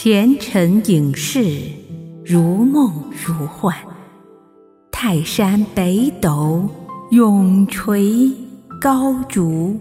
前尘影视，如梦如幻。泰山北斗，永垂高烛。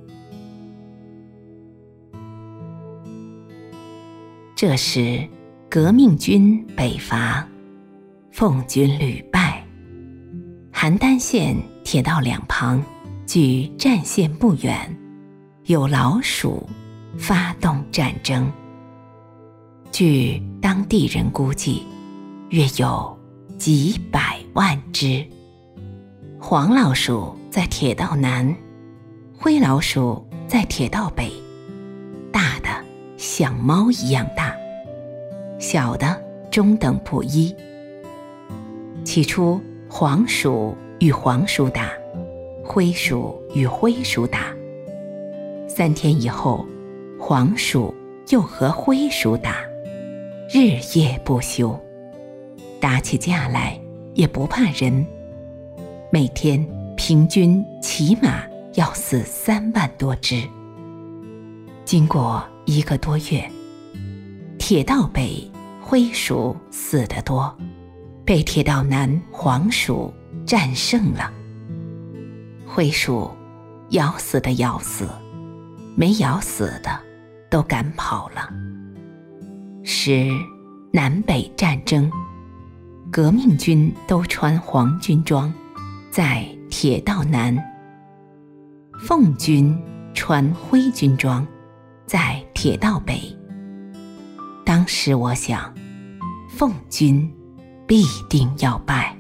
这时，革命军北伐，奉军屡败。邯郸县铁道两旁，距战线不远，有老鼠发动战争。据当地人估计，约有几百万只。黄老鼠在铁道南，灰老鼠在铁道北，大的像猫一样大，小的中等不一。起初黄鼠与黄鼠打，灰鼠与灰鼠打。3天以后，黄鼠又和灰鼠打，日夜不休，打起架来也不怕人，每天平均起码要死3万多只。经过1个多月，铁道北灰鼠死得多，被铁道南黄鼠战胜了。灰鼠咬死的咬死，没咬死的都赶跑了。时南北战争，革命军都穿黄军装，在铁道南；奉军穿灰军装，在铁道北。当时我想，奉军必定要败。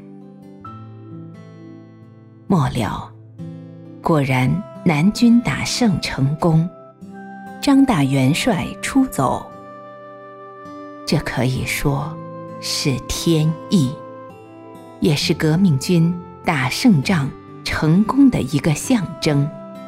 末了，果然南军打胜成功，张大元帅出走。这可以说是天意，也是革命军打胜仗成功的一个象征。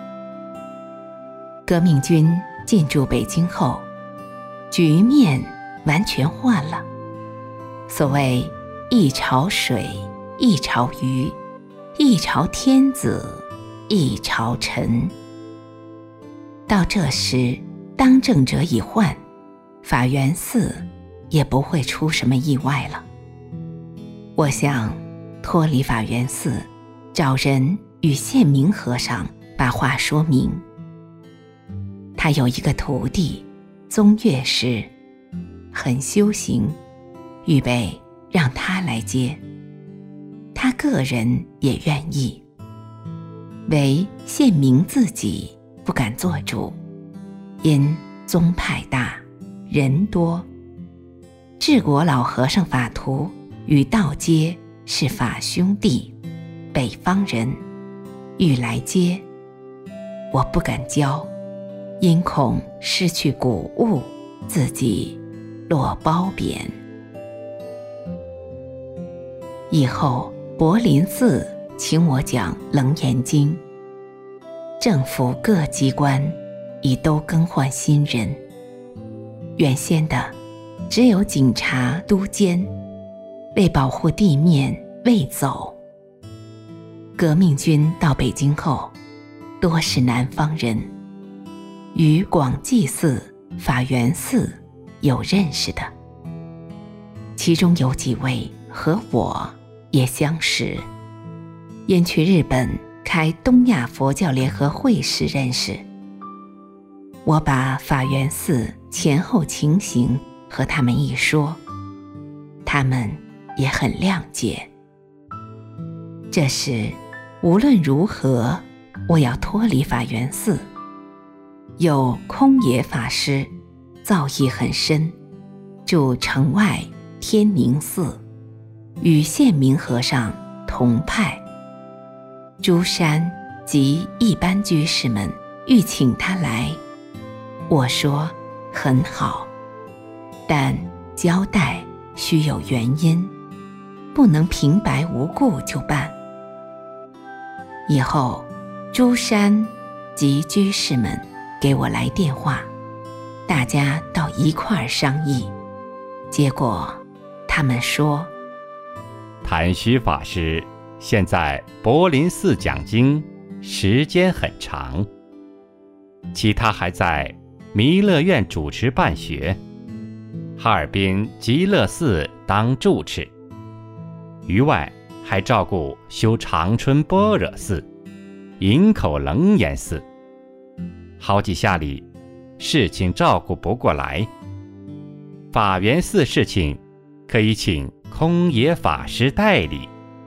革命军进驻北京后，局面完全换了。所谓一朝水，一朝鱼，一朝天子，一朝臣。到这时，当政者已换，法源寺也不会出什么意外了。我想脱离法源寺，找人与宪明和尚把话说明。他有一个徒弟，宗岳师，很修行，预备让他来接。他个人也愿意，唯宪明自己不敢做主，因宗派大，人多。治国老和尚法图与道阶是法兄弟，北方人，欲来接，我不敢教，因恐失去古物，自己落褒贬。以后柏林寺请我讲《楞严经》，政府各机关已都更换新人，原先的只有警察督监，为保护地面未走。革命军到北京后，多是南方人，与广济寺、法源寺有认识的，其中有几位和我也相识，因去日本开东亚佛教联合会时认识。我把法源寺前后情形和他们一说，他们也很谅解。这时无论如何，我要脱离法源寺。有空野法师，造诣很深，住城外天宁寺，与宪明和尚同派。诸山及一般居士们欲请他来，我说很好，但交代须有原因，不能平白无故就办。以后诸山及居士们给我来电话，大家到一块儿商议，结果他们说， 谭虚法师现在柏林寺讲经时间很长，其他还在弥勒院主持办学， 哈尔滨极乐寺当住持，余外还照顾修长春般若寺、营口楞严寺，好几下里事情照顾不过来。法源寺事情可以请空野法师代理。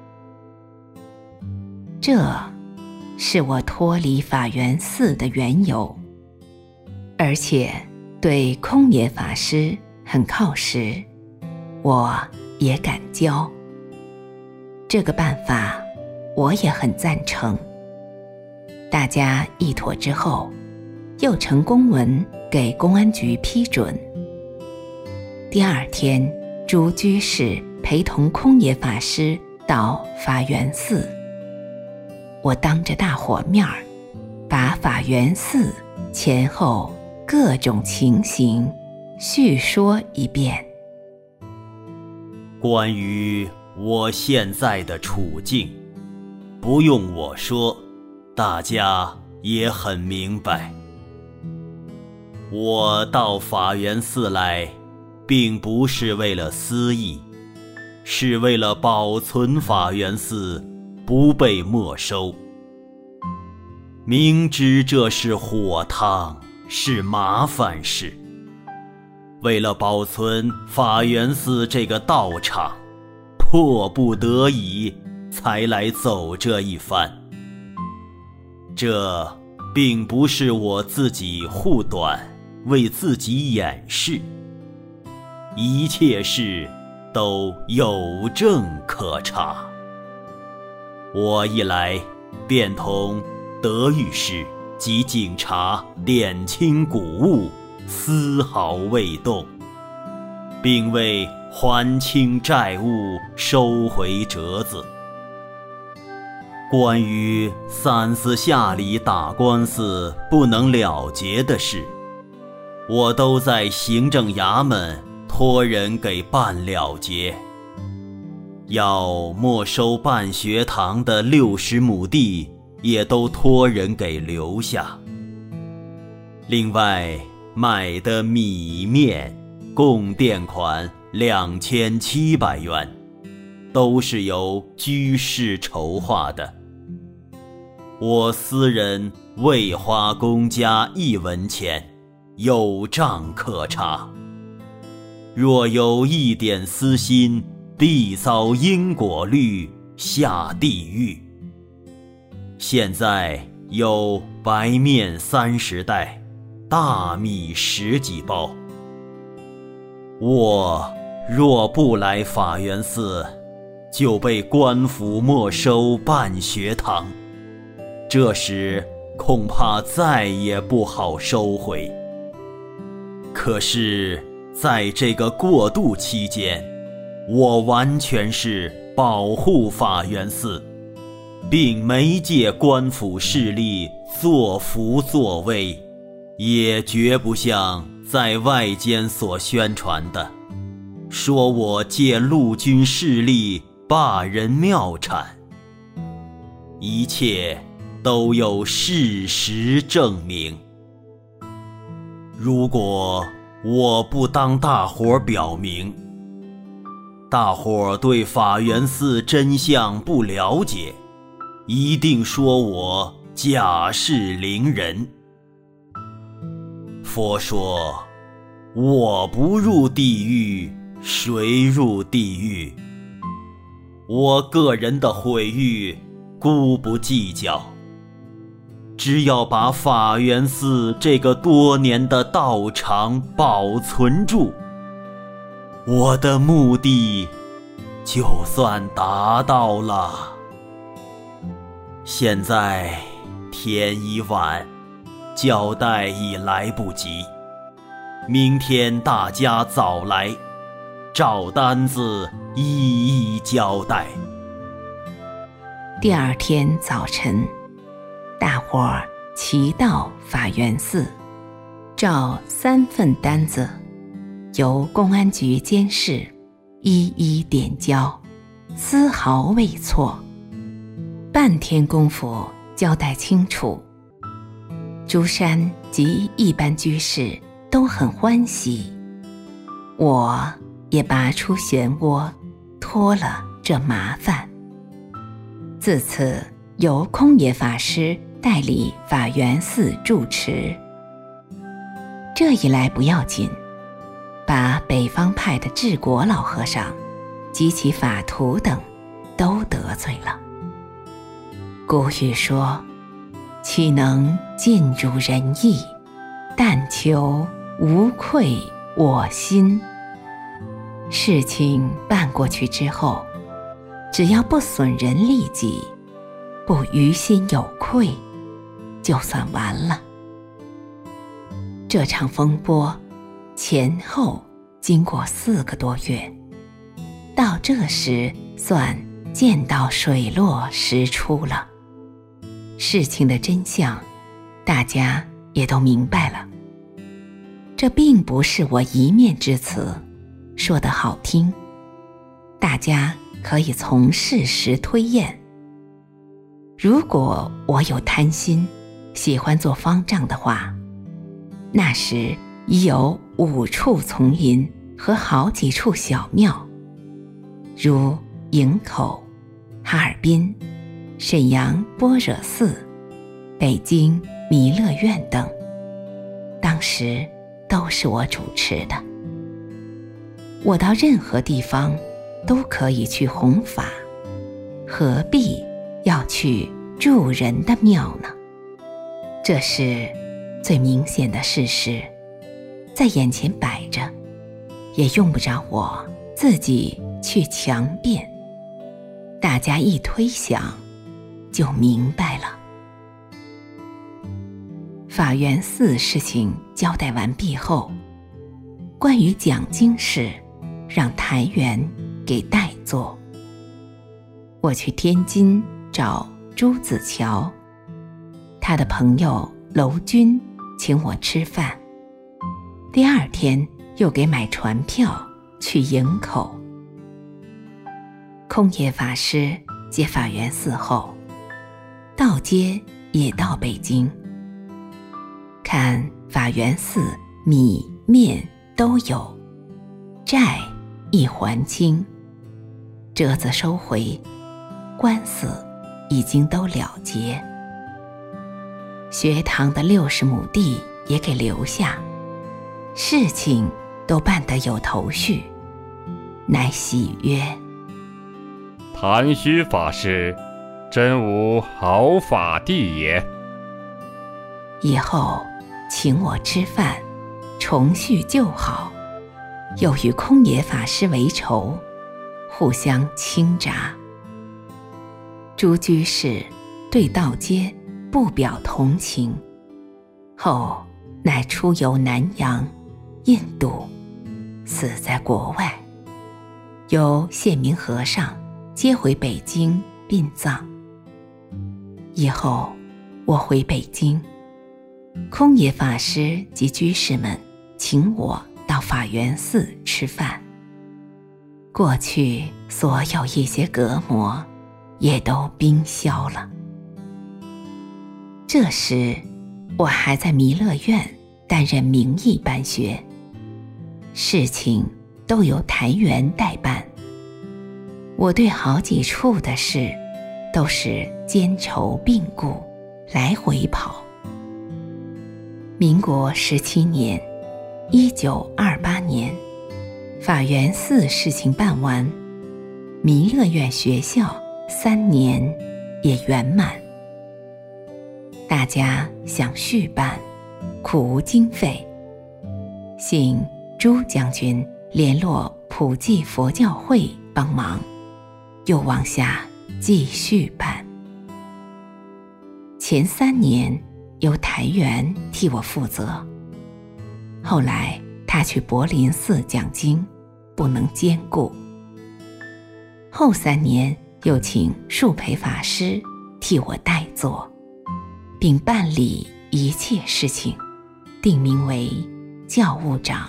这是我脱离法源寺的缘由，而且对空野法师很靠实，我也敢教。这个办法我也很赞成。大家议妥之后，又呈公文给公安局批准。第二天，诸居士陪同空野法师到法源寺，我当着大伙面儿，把法源寺前后各种情形叙说一遍。 关于我现在的处境，不用我说，大家也很明白。我到法源寺来，并不是为了私意，是为了保存法源寺不被没收。明知这是火汤，是麻烦事，为了保存法源寺这个道场，迫不得已才来走这一番。这并不是我自己护短，为自己掩饰，一切事都有证可查。我一来便同德育士及警察点清古物，丝毫未动，并为还清债务收回折子。关于三司下里打官司不能了结的事，我都在行政衙门托人给办了结。要没收办学堂的60亩地，也都托人给留下。另外买的米面共垫款2700元，都是由居士筹划的。我私人未花公家1文钱，有账可查。若有一点私心，必遭因果律，下地狱。现在有白面30袋，大米10几包。我若不来法源寺，就被官府没收办学堂，这时恐怕再也不好收回。可是在这个过渡期间，我完全是保护法源寺，并没借官府势力作福作威，也绝不像在外间所宣传的，说我借陆军势力霸人庙产。一切都有事实证明。如果我不当大伙表明，大伙对法源寺真相不了解，一定说我假释凌人。佛说，我不入地狱，谁入地狱？我个人的毁誉姑不计较，只要把法源寺这个多年的道场保存住，我的目的就算达到了。现在天已晚，交代已来不及，明天大家早来，照单子一一交代。 第二天早晨，大伙儿齐到法源寺，照3份单子，由公安局监视，一一点交，丝毫未错。半天功夫交代清楚，诸山及一般居士都很欢喜。 我也拔出漩涡，脱了这麻烦。自此由空野法师代理法源寺住持。这一来不要紧，把北方派的治国老和尚及其法徒等都得罪了。古语说，岂能尽如人意，但求无愧我心。事情办过去之后，只要不损人利己，不于心有愧，就算完了。这场风波前后经过4个多月，到这时算见到水落石出了。事情的真相，大家也都明白了。这并不是我一面之词，说得好听，大家可以从事实推验。如果我有贪心，喜欢做方丈的话，那时已有5处丛林和好几处小庙，如营口、哈尔滨、沈阳般若寺、北京弥勒院等，当时都是我主持的。我到任何地方都可以去弘法，何必要去住人的庙呢？这是最明显的事实，在眼前摆着，也用不着我自己去强辩，大家一推想就明白了。法源寺事情交代完毕后，关于讲经事让台元给代做。我去天津找朱子乔，他的朋友娄军请我吃饭，第2天又给买船票去营口。空野法师接法源寺后，道街也到北京，看法源寺米面都有，债一还清，折子收回，官司已经都了结，学堂的60亩地也给留下，事情都办得有头绪，乃喜曰： 谭虚法师真无好法地也。 以后请我吃饭，重叙旧好，又与空野法师为仇，互相倾轧。朱居士对道街不表同情，后乃出游南洋、印度，死在国外，由宪明和尚接回北京殡葬。以后我回北京，空野法师及居士们请我到法源寺吃饭，过去所有一些隔膜也都冰消了。这时我还在弥勒院担任名义办学，事情都由台元代办，我对好几处的事都是兼筹并顾，来回跑。民国17年1928年，法源寺事情办完，弥勒院学校3年也圆满。大家想续办，苦无经费，幸朱将军联络普济佛教会帮忙，又往下继续办。前3年由台元替我负责，后来他去柏林寺讲经，不能兼顾。后3年又请树培法师替我代做，并办理一切事情，定名为教务长。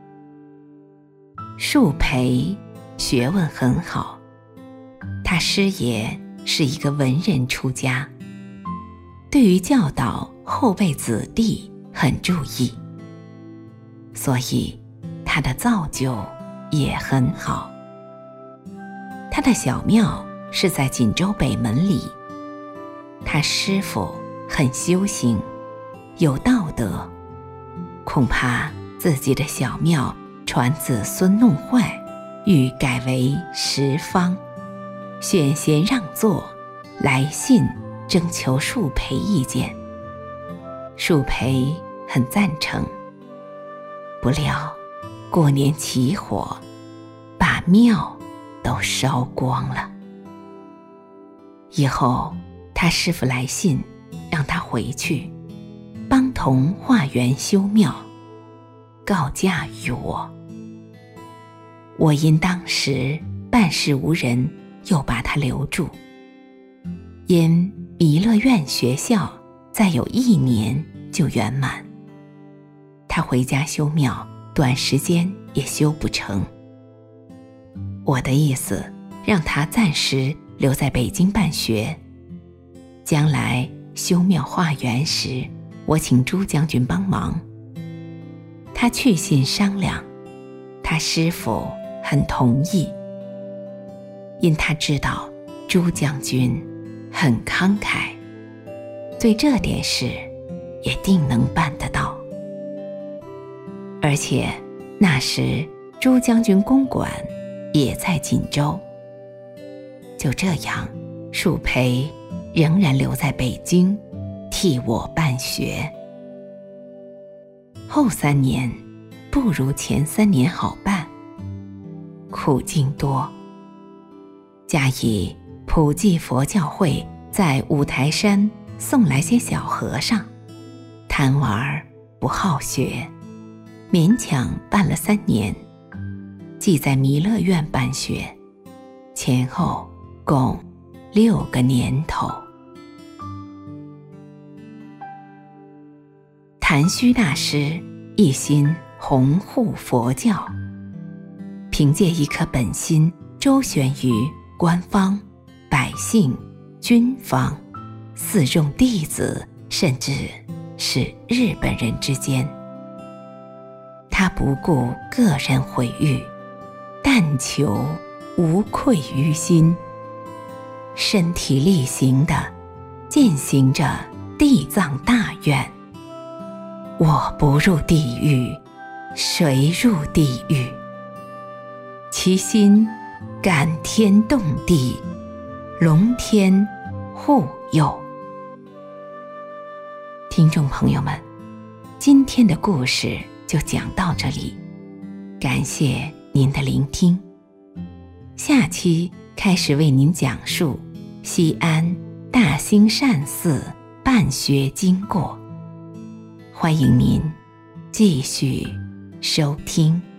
树培学问很好，他师爷是一个文人出家，对于教导后辈子弟很注意，所以他的造就也很好。他的小庙是在锦州北门里，他师父很修行，有道德，恐怕自己的小庙传子孙弄坏，欲改为十方，选贤让座，来信征求树培意见。树培很赞成，不料过年起火，把庙都烧光了。以后他师父来信让他回去帮同化缘修庙，告假于我。我因当时办事无人，又把他留住。因弥勒院学校再有1年就圆满，他回家修庙，短时间也修不成。我的意思，让他暂时留在北京办学，将来修庙化缘时，我请朱将军帮忙。他去信商量，他师父很同意，因他知道朱将军很慷慨，对这点事也定能办得到。而且那时朱将军公馆也在锦州。就这样，树培仍然留在北京替我办学。后3年不如前3年好办，苦境多。加以普济佛教会在五台山送来些小和尚，贪玩不好学，勉强办了3年，即在弥勒院办学，前后共6个年头。谭虚大师一心弘护佛教，凭借一颗本心，周旋于官方、百姓、军方、寺众弟子，甚至是日本人之间。他不顾个人毁誉，但求无愧于心，身体力行地践行着地藏大愿。我不入地狱，谁入地狱？其心感天动地，龙天护佑。听众朋友们，今天的故事就讲到这里，感谢您的聆听。下期开始为您讲述西安大兴善寺办学经过，欢迎您继续收听。